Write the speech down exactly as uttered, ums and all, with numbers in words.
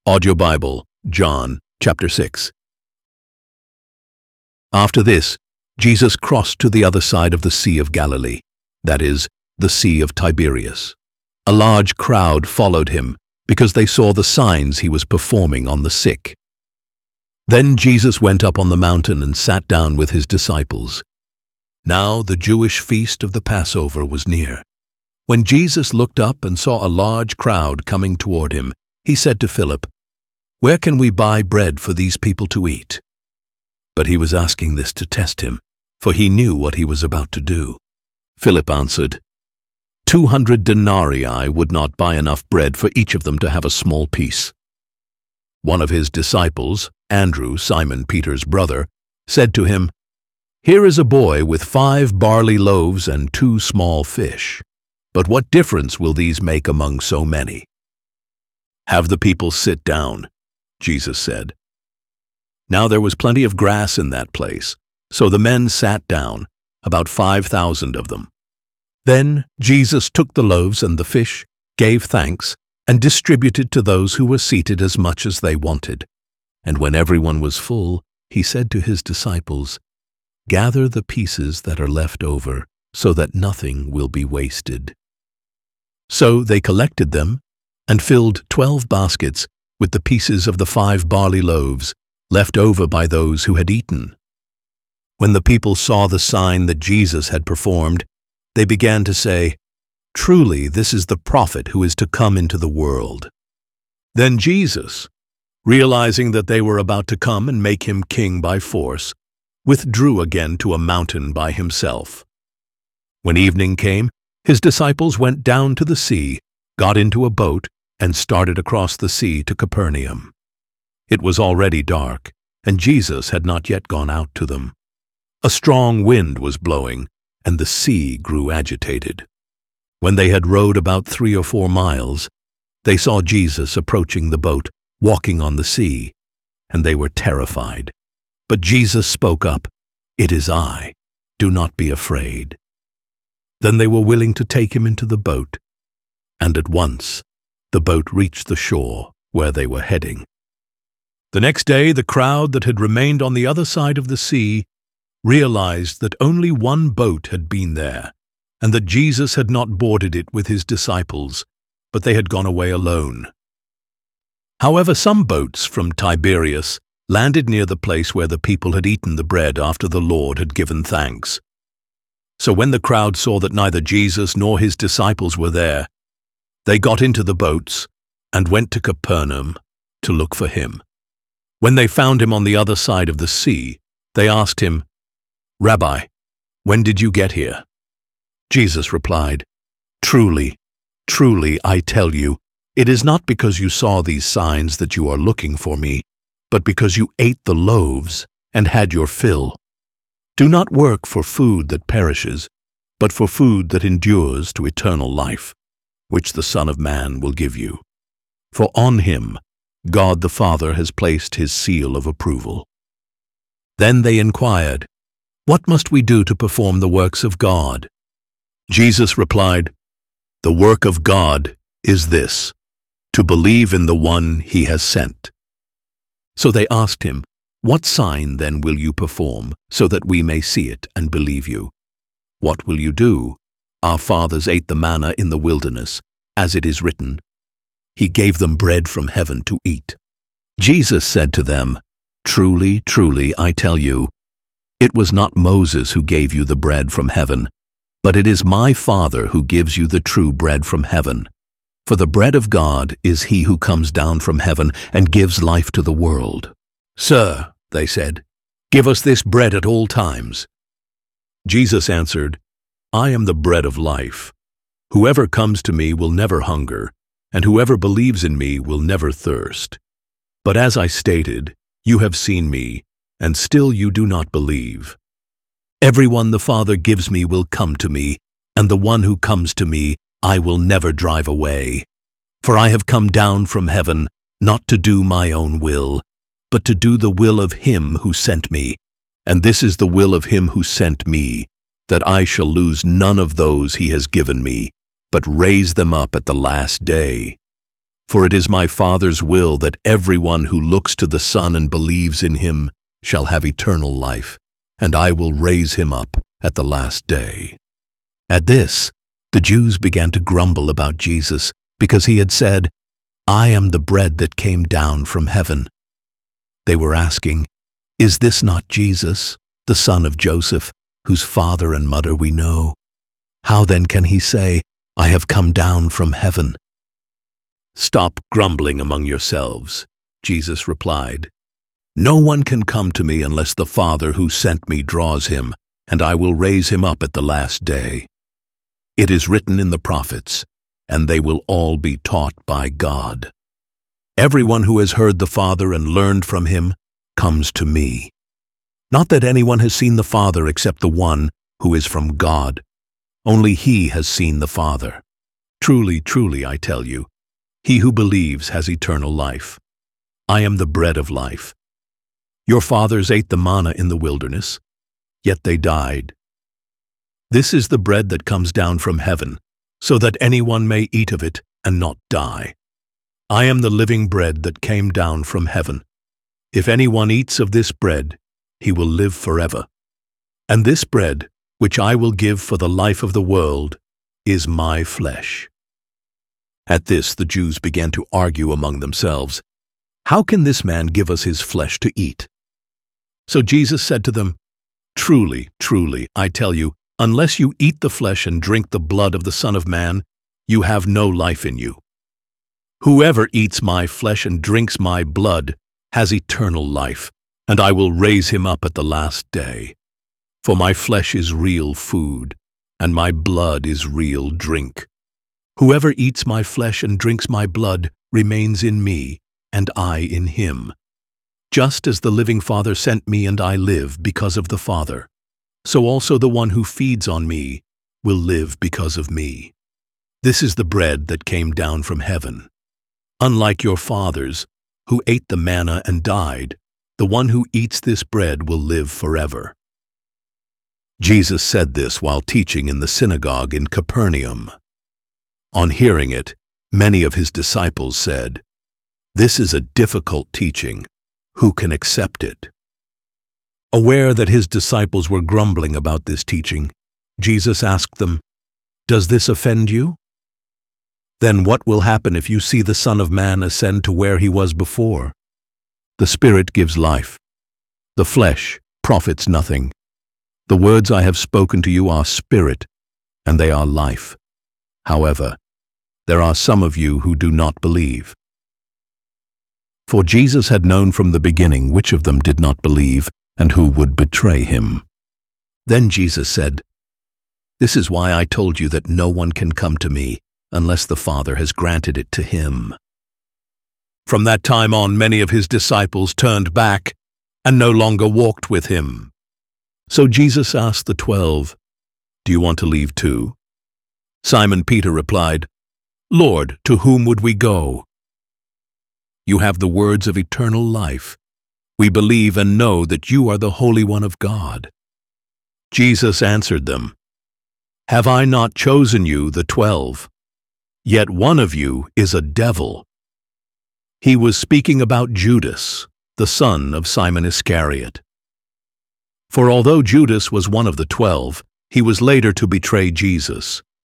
Audio Bible, John, chapter six. After this, Jesus crossed to the other side of the Sea of Galilee, that is, the Sea of Tiberias. A large crowd followed him because they saw the signs he was performing on the sick. Then Jesus went up on the mountain and sat down with his disciples. Now the Jewish feast of the Passover was near. When Jesus looked up and saw a large crowd coming toward him, he said to Philip, "Where can we buy bread for these people to eat?" But he was asking this to test him, for he knew what he was about to do. Philip answered, Two hundred denarii would not buy enough bread for each of them to have a small piece." One of his disciples, Andrew, Simon Peter's brother, said to him, "Here is a boy with five barley loaves and two small fish. But what difference will these make among so many?" "Have the people sit down," Jesus said. Now there was plenty of grass in that place, so the men sat down, about five thousand of them. Then Jesus took the loaves and the fish, gave thanks, and distributed to those who were seated as much as they wanted. And when everyone was full, he said to his disciples, "Gather the pieces that are left over, so that nothing will be wasted." So they collected them and filled twelve baskets with the pieces of the five barley loaves left over by those who had eaten. When the people saw the sign that Jesus had performed, they began to say, "Truly, this is the prophet who is to come into the world." Then Jesus, realizing that they were about to come and make him king by force, withdrew again to a mountain by himself. When evening came, his disciples went down to the sea, got into a boat, and started across the sea to Capernaum. It was already dark, and Jesus had not yet gone out to them. A strong wind was blowing, and the sea grew agitated. When they had rowed about three or four miles, they saw Jesus approaching the boat, walking on the sea, and they were terrified. But Jesus spoke up, "It is I. Do not be afraid." Then they were willing to take him into the boat, and at once the boat reached the shore where they were heading. The next day, the crowd that had remained on the other side of the sea realized that only one boat had been there, and that Jesus had not boarded it with his disciples, but they had gone away alone. However, some boats from Tiberias landed near the place where the people had eaten the bread after the Lord had given thanks. So when the crowd saw that neither Jesus nor his disciples were there, they got into the boats and went to Capernaum to look for him. When they found him on the other side of the sea, they asked him, "Rabbi, when did you get here?" Jesus replied, "Truly, truly, I tell you, it is not because you saw these signs that you are looking for me, but because you ate the loaves and had your fill. Do not work for food that perishes, but for food that endures to eternal life, which the Son of Man will give you. For on him God the Father has placed his seal of approval." Then they inquired, "What must we do to perform the works of God?" Jesus replied, "The work of God is this, to believe in the one he has sent." So they asked him, "What sign then will you perform, so that we may see it and believe you? What will you do? Our fathers ate the manna in the wilderness, as it is written, 'He gave them bread from heaven to eat.'" Jesus said to them, "Truly, truly, I tell you, it was not Moses who gave you the bread from heaven, but it is my Father who gives you the true bread from heaven. For the bread of God is he who comes down from heaven and gives life to the world." "Sir," they said, "give us this bread at all times." Jesus answered, "I am the bread of life. Whoever comes to me will never hunger, and whoever believes in me will never thirst. But as I stated, you have seen me, and still you do not believe. Everyone the Father gives me will come to me, and the one who comes to me I will never drive away. For I have come down from heaven, not to do my own will, but to do the will of him who sent me. And this is the will of him who sent me, that I shall lose none of those he has given me, but raise them up at the last day. For it is my Father's will that everyone who looks to the Son and believes in him shall have eternal life, and I will raise him up at the last day." At this, the Jews began to grumble about Jesus because he had said, "I am the bread that came down from heaven." They were asking, "Is this not Jesus, the son of Joseph, whose father and mother we know? How then can he say, 'I have come down from heaven'?" "Stop grumbling among yourselves," Jesus replied. "No one can come to me unless the Father who sent me draws him, and I will raise him up at the last day. It is written in the prophets, and they will all be taught by God. Everyone who has heard the Father and learned from him comes to me. Not that anyone has seen the Father except the one who is from God. Only he has seen the Father. Truly, truly, I tell you, he who believes has eternal life. I am the bread of life. Your fathers ate the manna in the wilderness, yet they died. This is the bread that comes down from heaven, so that anyone may eat of it and not die. I am the living bread that came down from heaven. If anyone eats of this bread, he will live forever. And this bread, which I will give for the life of the world, is my flesh." At this, the Jews began to argue among themselves, "How can this man give us his flesh to eat?" So Jesus said to them, "Truly, truly, I tell you, unless you eat the flesh and drink the blood of the Son of Man, you have no life in you. Whoever eats my flesh and drinks my blood has eternal life, and I will raise him up at the last day. For my flesh is real food, and my blood is real drink. Whoever eats my flesh and drinks my blood remains in me, and I in him. Just as the living Father sent me and I live because of the Father, so also the one who feeds on me will live because of me. This is the bread that came down from heaven. Unlike your fathers, who ate the manna and died, the one who eats this bread will live forever." Jesus said this while teaching in the synagogue in Capernaum. On hearing it, many of his disciples said, "This is a difficult teaching. Who can accept it?" Aware that his disciples were grumbling about this teaching, Jesus asked them, "Does this offend you? Then what will happen if you see the Son of Man ascend to where he was before? The Spirit gives life. The flesh profits nothing. The words I have spoken to you are spirit, and they are life. However, there are some of you who do not believe." For Jesus had known from the beginning which of them did not believe and who would betray him. Then Jesus said, "This is why I told you that no one can come to me unless the Father has granted it to him." From that time on, many of his disciples turned back and no longer walked with him. So Jesus asked the twelve, "Do you want to leave too?" Simon Peter replied, "Lord, to whom would we go? You have the words of eternal life. We believe and know that you are the Holy One of God." Jesus answered them, "Have I not chosen you, the twelve? Yet one of you is a devil." He was speaking about Judas, the son of Simon Iscariot. For although Judas was one of the twelve, he was later to betray Jesus.